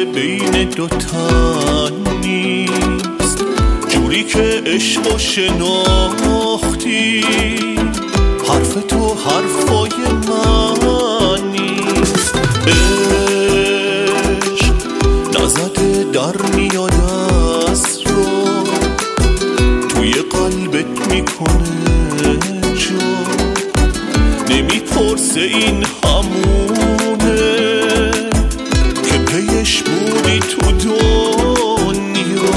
بین دو تن نیست، جوری که عشق و شناختی حرف تو حرفای من نیست. عشق نزده در میاد از رو توی قلبت میکنه جا، نمیپرسه این همونه که پیش بودی تو دنیا.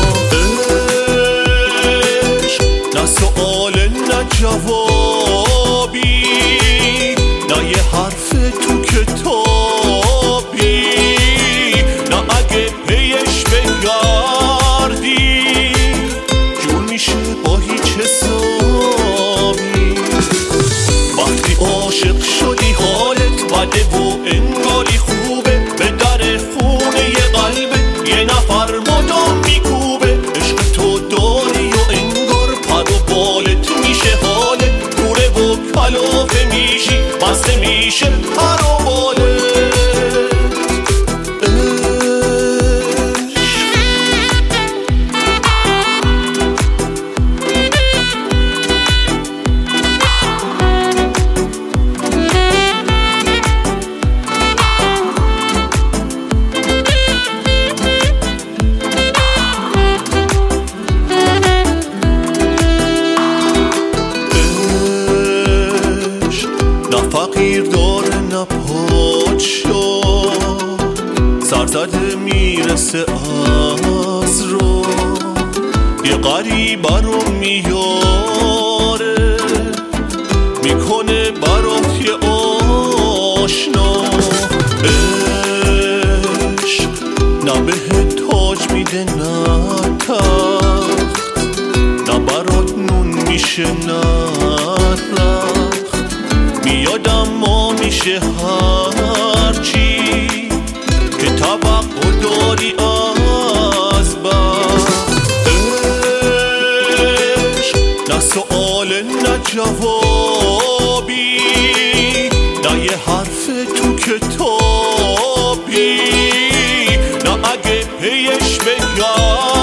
عشق نه سؤال نه جوابی، نه یه حرف تو کتابی، نه اگه پیش بگردی جور میشه با هیچ حسابی. وقتی عاشق شدی حالت بده و انگاری خوبه، به در خونه یه قلبه یه نفر مدام میکوبه. عشق تو داری و انگار پر و بالت میشه حالت کوره و کلافه میشی، بسته میشه پر و بالت. نه فقیر داره نه پادشاه، سرزده میرسه از رو یه غریبه رو میاره، میکنه برات یه آشنا. عشق نه بهت تاج میده نه تخت، نه برات نون میشه نه رخت، میاد اما میشه هرچی که توقع داری از بخت. عشق نه سؤال نه جوابی، نه یه حرف تو کتابی، نه اگه پیش بگردی